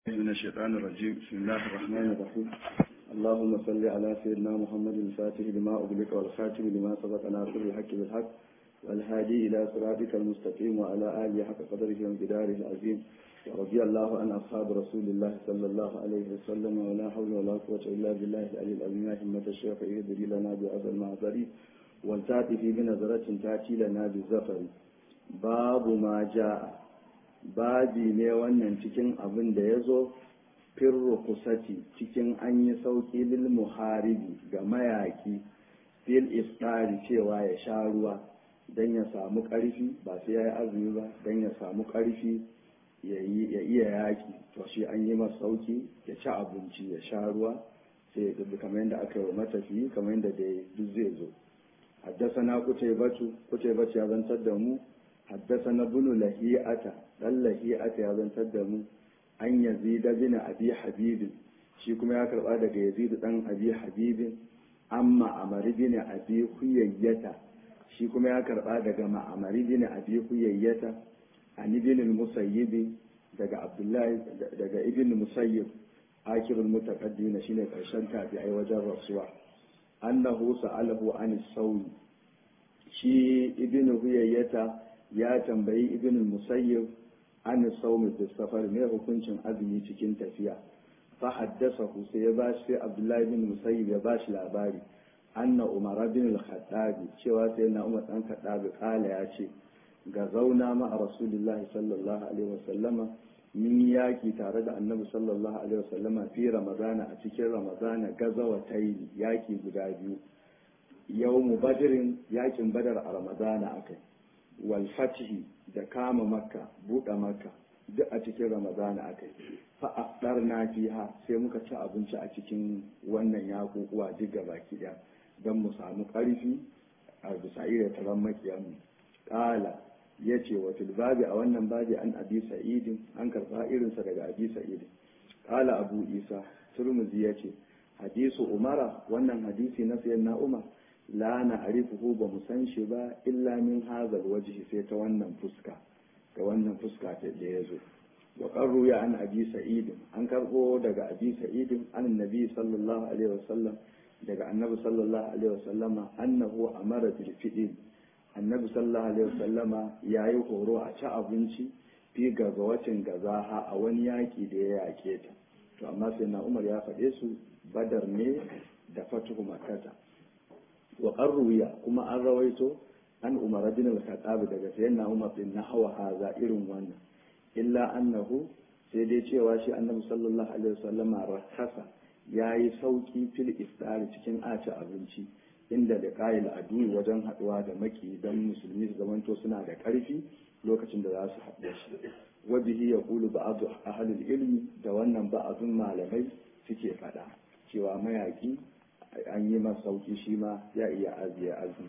من الشيطان الرجيم. بسم الله الرحمن الرحيم. اللهم صل على سيدنا محمد الفاتح لما أغلق والخاتم لما سبق ناصر الحق بالحق والهادي إلى صراطك المستقيم وعلى آله حق قدره ومقداره العظيم. ورضي الله عن أصحاب رسول الله صلى الله عليه وسلم ولا حول ولا قوة إلا بالله العلي العظيم. يا همة الشيخ اهدري لنا بهذا المعذر والتأتي في بنظرة تأتي لنا بالزفر. باب ما جاء babi ne wannan cikin abin da ya zo firru kusati cikin an yi sauƙi lil muharibi ga mayaƙi fil iftari cewa ya sha ruwa don ya samu ƙarfi ba sai ya yi azumi ba don ya samu ƙarfi ya iya yaƙi to shi an yi masa sauƙi ya ci abinci ya sha ruwa sai ya tafi kamar yadda aka yi wa matafiyi kamar yadda da duk zai zo. haddasana kutaybatu ya zantar da mu haddasana bunu lahi'ata dan lahi'ata ya zantar da mu an yazid bin abi habib shi kuma ya karba daga yazid dan abi habib amma amr bin abi huyayyata shi kuma ya karba daga ma'amar bin abi huyayyata an ibn al-musayyib daga abdullahi daga ibn musayyib akirul mutaqaddim shine karshen tabi'ai wajen rasuwa annahu sa'alahu an as-sawi shi ibn huyayyata ya tambayi ibn musayyib an saumi da safar mai hukuncin azumi cikin tafiya fa haddasa sai ya bashi sai abdullahi ibn musayyib ya bashi labari anna umar bin al-khattab cewa sai na umar dan khattab kala ya ce ga zauna ma rasulullah sallallahu alaihi wasallama min yaki tare da annabi sallallahu alaihi wasallama fi ramadana a cikin ramadana gazawatayn yaki guda biyu yawmu badrin yakin badar a ramadana akai wal fatihi da kama makka buɗe makka duk a cikin ramadana aka yi fa afdarna fiha sai muka ci abinci a cikin wannan yakukuwa duk baki ɗaya don mu samu ƙarfi a bisa iya taron makiyanmu ƙala ya ce wa babi a wannan babi an abi sa'idin an karɓa irinsa daga abi sa'idin ƙala abu isa turmuzi ya ce hadisu umara wannan hadisi na sayan na umar la na arifuhu ba mu san shi ba illa min hazal wajhi sai ta wannan fuska ga wannan fuska ta da ya zo wa qarru ya an abi sa'id an karbo daga abi sa'id an nabi sallallahu alaihi wasallam daga annabi sallallahu alaihi wasallama annahu amara bil fidin annabi sallallahu alaihi wasallama yayi horo a ci abinci fi gazawacin gazaha a wani yaki da ya yake ta to amma sai na umar ya faɗe su badar ne da fatuhu makkah wa qarruya kuma an rawaito an umar bin al-khattab daga sayyidina umar bin nahwa haza irin wannan illa annahu sai dai cewa shi annabi sallallahu alaihi wasallam rakasa yayi sauki fil iftar cikin aci abinci inda da qail adu wajen haduwa da maki dan musulmi su zamanto suna da karfi lokacin da za su haɗu shi wa bihi yaqulu ba'd ahli ilmi da wannan ba'dun malamai suke faɗa cewa mayaki an yi masa sauki shi ma ya iya aziya azumi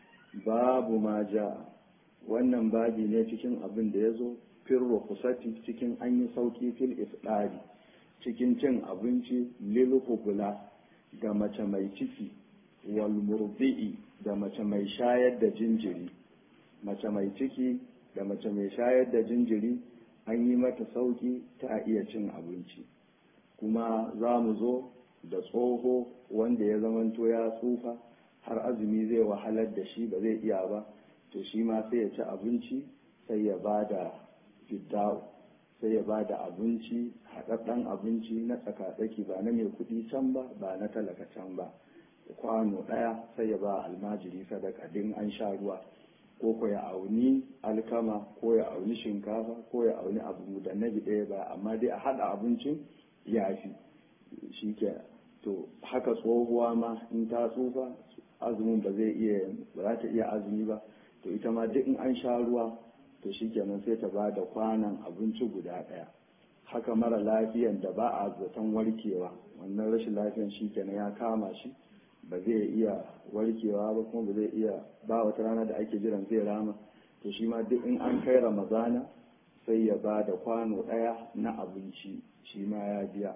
babu ma ja wannan babi ne cikin abin da ya zo firro kusati cikin an yi sauki fil ifdari cikin cin abinci lil kugula ga mace mai ciki wal murdi'i da mace mai shayar da jinjiri mace mai ciki da mace mai shayar da jinjiri an yi mata sauki ta iya cin abinci kuma za mu zo da tsoho wanda ya zamanto ya tsufa har azumi zai wahalar da shi ba zai iya ba to shi ma sai ya ci abinci sai ya ba da fidda'u sai ya ba da abinci haɗaɗɗen abinci na tsakatsaki ba na mai kuɗi can ba ba na talaka can ba kwano ɗaya sai ya ba almajiri sadaka din an sha ruwa ko ya auni alkama ko ya auni shinkafa ko ya auni abu da nabi ɗaya ba amma dai a haɗa abincin ya fi shi ke to haka tsohuwa ma in ta tsufa azumin ba za ta iya azumi ba to ita ma duk in an sha ruwa to shi kenan sai ta ba da kwanan abinci guda ɗaya haka mara lafiyan da ba a zaton warkewa wannan rashin lafiyan shi kenan ya kama shi ba zai iya warkewa ba kuma ba zai iya ba wata rana da ake jiran zai rama to shi ma duk in an kai ramadana sai ya ba da kwano ɗaya na abinci shi ma ya biya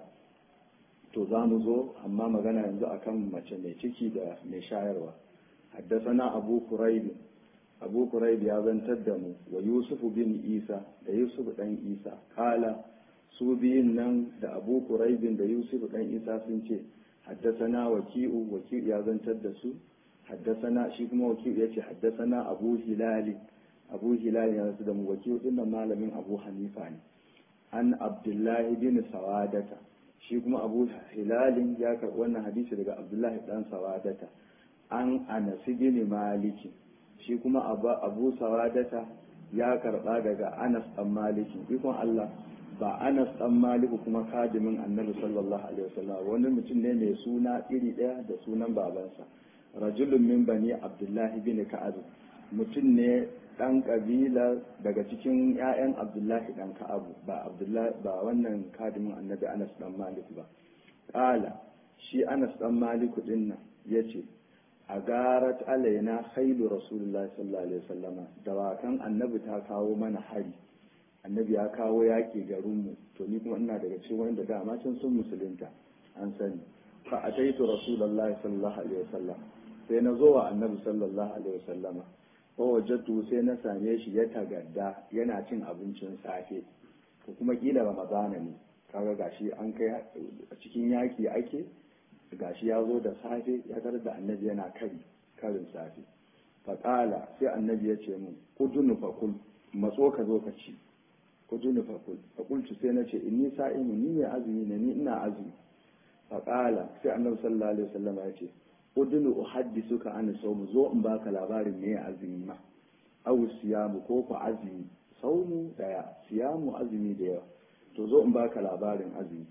to za mu zo amma magana yanzu akan mace mai ciki da mai shayarwa haddasana abu kuraibi ya zantar da mu wa yusufu bin isa da yusuf dan isa kala su biyun nan da Abu Quraibin da Yusuf dan Isa sun ce haddasana waki'u ya zantar da su haddasana shi kuma waki'u yace haddasana Abu Hilal ya rasu da mu waki'u din nan malamin Abu Hanifa ne an Abdullahi bin Sawadata shi kuma Abu Hilal ya karɓi wannan hadisi daga Abdullahi dan Sawadata an Anas bin Maliki shi kuma Abu Sawadata ya karɓa daga Anas dan Maliki ikon Allah ba Anas dan Maliku kuma kadimin Annabi sallallahu alaihi wasallam wani mutum ne mai suna iri daya da sunan babansa rajulun min bani Abdullahi bin Ka'ab mutum ne dan kabila daga cikin ƴaƴan Abdullahi dan Ka'ab ba Abdullahi ba wannan kadimin Annabi Anas dan Malik ba qala shi Anas dan Maliku dinnan yace agarat alaina khailu rasulullahi sallallahu alaihi wasallam dawakan Annabi ta kawo mana hari Annabi ya kawo yaƙi garinmu to ni kuma ina daga cikin wanda dama can sun musulunta an sani fa ataitu rasulullahi sallallahu alaihi wasallam sai na zo wa Annabi sallallahu alaihi wasallam fa wajadtu sai na same shi ya tagadda yana cin abincin safe ko kuma kila ramadana ne kaga gashi an kai a cikin yaƙi ake gashi ya zo da safe ya tarar da Annabi yana karin safe fa qala sai Annabi ya ce mun kudunu fa kul matso ka zo ka ci kudunu fakultu sai na ce inni sa'imu ni mai azumi ne ni ina azumi faƙala sai annabi sallallahu alaihi wasallam ya ce kudunu uhaddisuka an sawmu zo in baka labarin me azumi ma aw siyamu ko ku azumi sawmu daya siyamu azumi da yawa to zo in baka labarin azumi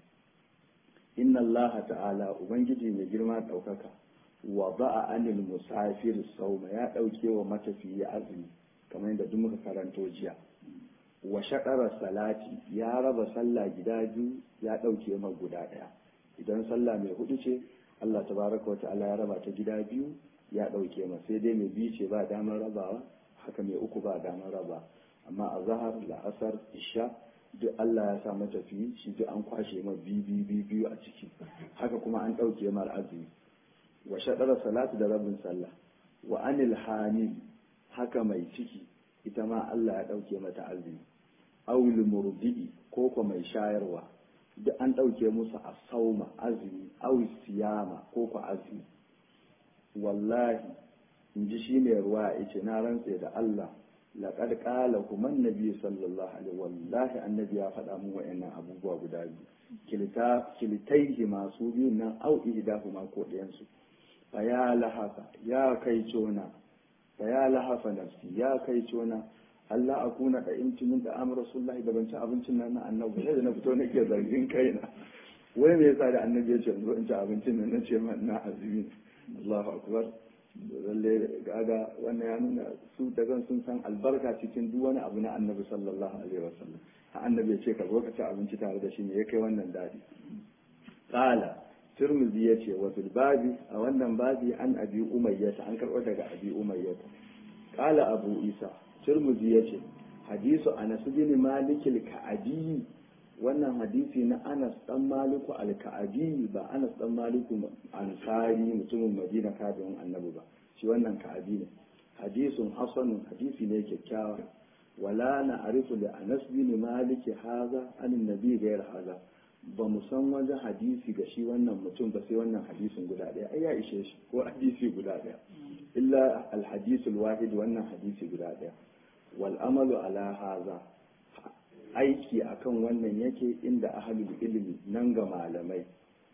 inna allaha ta'ala ubangiji mai girma daukaka wa ba'a anil musafir sawma ya dauke wa matafiyi azumi kamar yadda duk muka karanto jiya wa shaɗara salati ya raba sallah gida biyu ya ɗauke ma guda ɗaya idan sallah mai hudu ce Allah tabaraka wa ta'ala ya raba ta gida biyu ya ɗauke ma sai dai mai biyu ce ba damar rabawa haka mai uku ba damar raba amma a zahar la'asar isha duk Allah ya sa mata fi shi duk an kwashe ma biyu a ciki haka kuma an ɗauke mar azumi wa shaɗara salati da rabin sallah wa anil hamil haka mai ciki ita ma Allah ya ɗauke mata azumi awil murdi'i ko ko mai shayarwa duk an ɗauke musu a sauma azumi awi siyama ko ko azumi wallahi in ji shi mai ruwa ya ce na rantse da Allah laqad qala kuma annabi sallallahu alaihi wallahi annabi ya faɗa mu wa'annan abubuwa guda biyu kilitaihi masu biyun nan au ihdahuma ko ɗayan su fa ya lahafa ya kai cona fa ya lahafa nafsi ya kai cona Allah a kuna da imtinin da amur Rasulullah da ban ci abincin nan na annabi sai da na fito nake zargin kaina wai me yasa da annabi ya ce zo in ci abincin nan nace man na azumi Allahu akbar lalle gaga wannan ya nuna su da sun san albarka cikin duk wani abu na annabi sallallahu alaihi wasallam ha annabi ya ce ka zo ka ci abinci tare da shi ne ya kai wannan dadi qala Tirmidhi ya ce wa fil babi a wannan babi an abi umayyah an karɓo daga abi umayyah qala abu isa Turmuzi ya ce, hadisu Anas bin Malik al-Ka'abi wannan hadisi na Anas dan Maliku al-Ka'abi ba Anas dan Maliku Ansari mutumin Madina kadin Annabi ba shi wannan Ka'abi ne hadisun hasanun hadisi ne kyakkyawa wala na arifu da Anas bin Malik haza anin nabi gayar haza ba mu san wajen hadisi ga shi wannan mutum ba sai wannan hadisin guda ɗaya ai ya ishe shi ko hadisi guda ɗaya illa al-hadisul wahid wannan hadisi guda ɗaya wal amalu ala haza aiki akan wannan yake inda ahlul ilmi nan ga malamai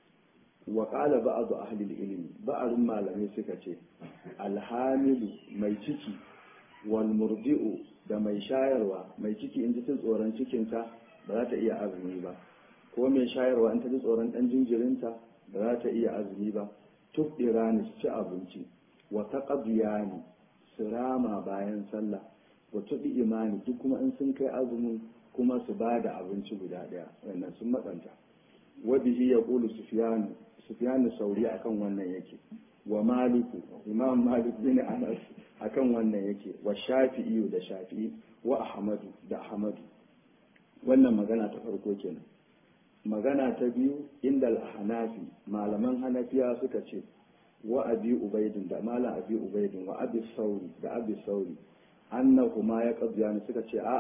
wa qala ba'd ahlul ilmi ba'arun malamai suka ce alhamilu mai ciki wal murdi'u da mai shayarwa mai ciki in ji tsoron cikinta ba za ta iya azumi ba ko mai shayarwa in ta ji tsoron dan jinjirinta ba za ta iya azumi ba tufdirani su ci abinci wa taqdiyani sirama bayan sallah wato bi imani duk kuma in sun kai azumin kuma su ba da abinci guda daya wannan sun matsanta wa bihi yaqulu sufyan sauri akan wannan yake wa maliku imam malik bin anas akan wannan yake wa shafi'i da shafi'i wa ahmadu da ahmadu wannan magana ta farko kenan magana ta biyu inda al-hanafi malaman hanafiya suka ce wa abi ubaidin da malam abi ubaidin wa abi sauri da abi sauri annahu ma ya qadiyani suka ce a'a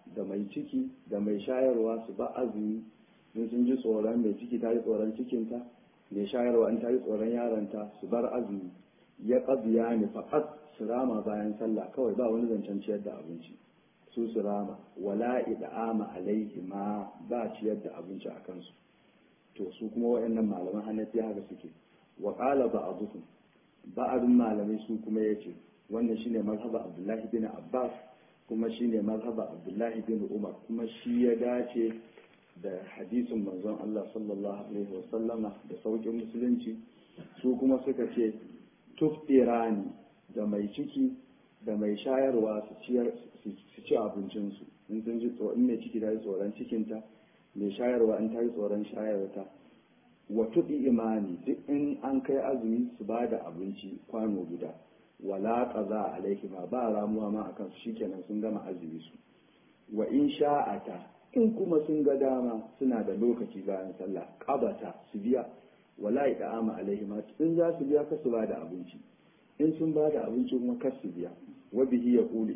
da mai ciki da mai shayarwa su ba azumi in sun ji tsoron mai ciki ta yi tsoron cikinta mai shayarwa in ta yi tsoron yaronta su bar azumi ya ƙabiya ni faƙat su rama bayan sallah kawai ba wani zancen ciyar da abinci su rama wala ida'ama alaihi ma ba ciyar da abinci a kansu to su kuma waɗannan malaman hanafi haka suke wa qala ba'dhum ba'dun malamai su kuma yace wannan shine mazhaba Abdullahi bin Abbas kuma shine mazhaba Abdullahi bin Umar kuma shi ya dace da hadisin manzon Allah sallallahu alaihi wasallama da saukin musulunci su kuma suka ce tuftirani da mai ciki da mai shayarwa su ci abincinsu in sun ji in mai ciki ta yi tsoron cikinta mai shayarwa in ta yi tsoron shayarta wa tuɗi imani duk in an kai azumi su ba da abinci kwano guda wala qaza alaihi ma ba ramuwa ma akan su shikenan sun gama azumi su wa in sha'ata in kuma sun ga dama suna da lokaci bayan sallah qabata su biya wala ida'ama alaihi ma in za su biya ka su ba da abinci in sun ba da abinci kuma kar su biya wa bihi yaqulu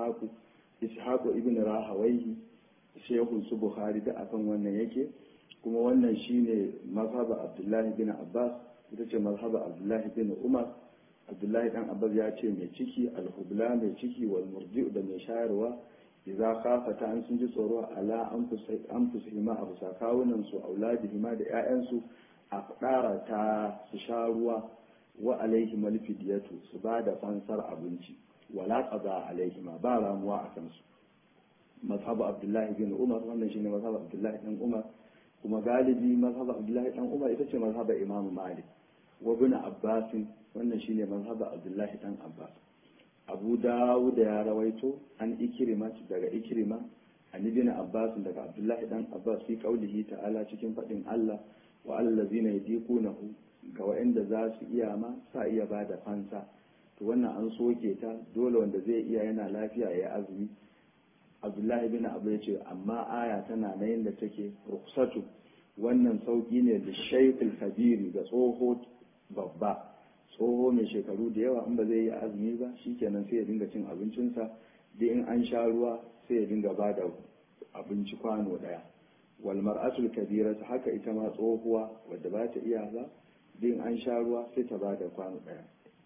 ishaqu ibn rahawayhi shehun su bukhari da akan wannan yake kuma wannan shine mazhaba abdullahi bin abbas ita ce mazhaba abdullahi bin umar abdullahi dan abbas ya ce mai ciki alhubla mai ciki wal murdi'u da mai shayarwa idza khafata an sun ji tsoro ala anfusihima abu sakawunan su auladihima da 'ya'yansu a fadara ta su sha ruwa wa alaihim alfidiyatu su ba da fansar abinci wala qada alaihima ba ramuwa a kansu mazhabu abdullahi bin umar wannan shine mazhabu abdullahi dan umar kuma galibi mazhabu abdullahi dan umar ita ce mazhabu imamu malik wa ibn abbas wannan shine mazhabu abdullahi dan abbas abu dawud ya rawaito an ikrima daga ikrima an ibn abbas daga abdullahi dan abbas fi qaulihi ta'ala cikin fadin Allah wa allazina yadiqunahu ga wa'anda za su iya ma sa iya bada fansa to wannan an soke ta dole wanda zai iya yana lafiya ya azumi abdullahi bin abu ya ce amma aya tana na yin da take ruksatu wannan sauki ne da shaikul kabiri ga tsoho babba tsoho mai shekaru da yawa in ba zai yi azumi ba shikenan sai ya dinga cin abincinsa da in an sha ruwa sai ya dinga ba da abinci kwano daya wal mar'atul kabira haka ita ma tsohuwa wadda ba ta iya ba da in an sha ruwa sai ta ba da kwano daya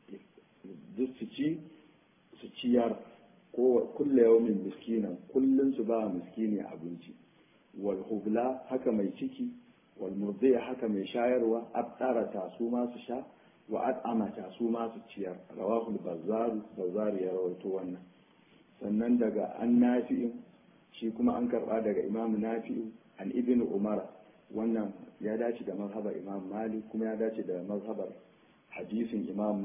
duk su ciyar ko kulle yawmin miskinan kullun su ba miskini abinci wal hubla haka mai ciki wal murdi haka mai shayarwa abtarata su ma su sha wa at'amata su ma su ciyar rawahul bazzar ya rawaito wannan sannan daga an nafi'in shi kuma an karba daga imamu nafi'u an ibnu umar wannan ya dace da mazhabar imam malik kuma ya dace da mazhabar hadisin imam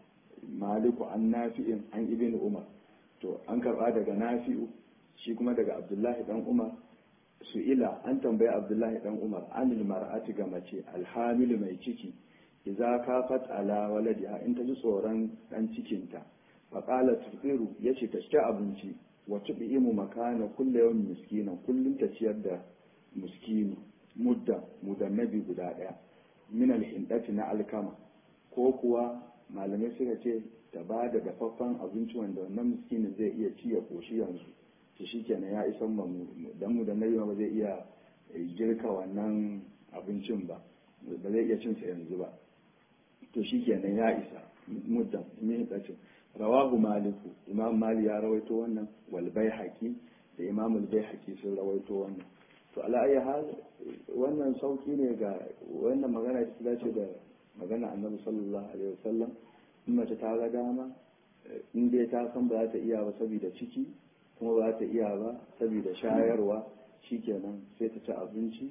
maliku an nafi'in an ibnu umar to an karba daga nafi'u shi kuma daga abdullahi dan umar su'ila an tambayi abdullahi dan umar anil mar'ati ga mace alhamil mai ciki idza kafat ala waladiha in ta ji tsoron dan cikinta fa qala tufiru yace ta ci abinci wa tubimu makana kullu yawmin miskinan kullun ta ciyar da miskini mudannabi guda daya min al-hindati na alkama ko kuwa malamai suka ce ta ba da dafaffen abinci wanda wannan miskinin zai iya ci ya koshi yanzu to shikenan ya isan mu dan mu da nayi ba zai iya girka wannan abincin ba zai iya cin sa yanzu ba to shikenan ya isa muddan me kace rawahu maliku imam mali ya rawaito wannan wal baihaqi da imam al baihaqi sun rawaito wannan to ala ayi hal wannan sauki ne ga wannan magana ta dace da magana annabi sallallahu alaihi wasallam in mace ta ga dama in dai ta san ba za ta iya ba saboda ciki kuma ba za ta iya ba saboda shayarwa shikenan sai ta ci abinci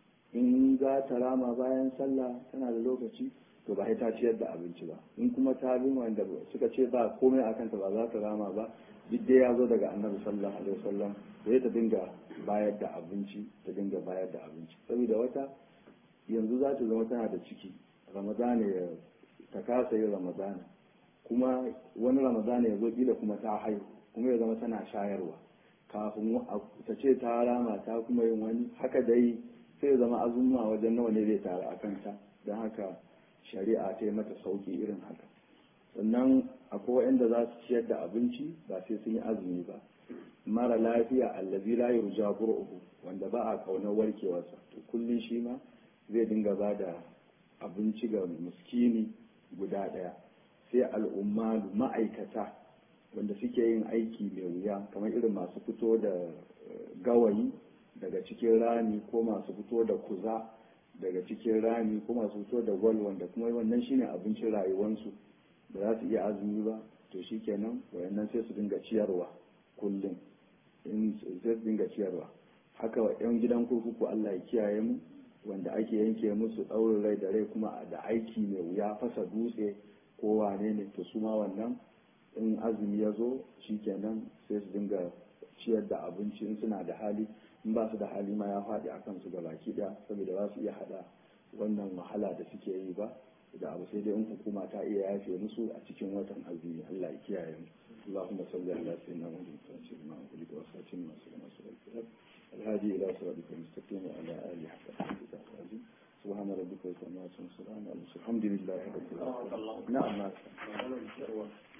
in za ta rama bayan sallah tana da lokaci to ba ta ciyar da abinci ba in kuma ta bin wanda suka ce ba komai a kanta ba za ta rama ba duk dai ya zo daga annabi sallallahu alaihi wasallam sai ta dinga bayar da abinci saboda wata yanzu za ta zama tana da ciki ramadana ya ta kasa yin ramadana kuma wani ramadana ya zo kila kuma ta haihu kuma ya zama tana shayarwa kafin ta ce ta rama ta kuma yin wani haka dai sai ya zama azumma wajen nawa ne zai taru a kanta don haka shari'a ta yi mata sauki irin haka sannan akwai waɗanda za su ciyar da abinci ba sai sun yi azumi ba mara lafiya allazi la yurja bur'uhu wanda ba a kaunar warkewarsa to kullun shi ma zai dinga ba da abinci ga miskini guda ɗaya. Sai al'ummalu ma'aikata wanda suke yin aiki mai wuya kamar irin masu fito da gawayi daga cikin rami ko masu fito da kuza daga cikin rami ko masu fito da gwal wanda kuma wannan shine abincin rayuwarsu ba za su iya azumi ba to shikenan wayannan sai su dinga ciyarwa kullum in sai su dinga ciyarwa. Haka wa 'yan gidan kurkuku Allah ya kiyaye mu wanda ake yanke musu ɗaurin rai da rai kuma da aiki mai wuya fasa dutse ko wane ne to su ma wannan in azumi ya zo shikenan sai su dinga ciyar da abinci in suna da hali in ba su da hali ma ya faɗi a kansu ga baki ɗaya saboda ba su iya haɗa wannan wahala da suke yi ba da abu sai dai in hukuma ta iya yafe musu a cikin watan azumi Allah ya kiyaye mu. اللهم صل على سيدنا محمد وسلم وبارك وسلم وسلم الهادي الى صراطك المستقيم وعلى اله حق سبحان ربك رب العزة عما يصفون الحمد لله رب العالمين. نعم